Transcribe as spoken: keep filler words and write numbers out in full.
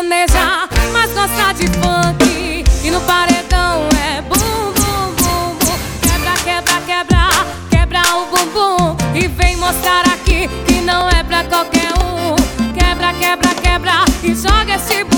sertaneja, mas gosta de funk. E no paredão é bum, bum, bum, bum. Quebra, quebra, quebra, quebra o bumbum. E vem mostrar aqui que não é pra qualquer um. Quebra, quebra, quebra e joga esse bumbum.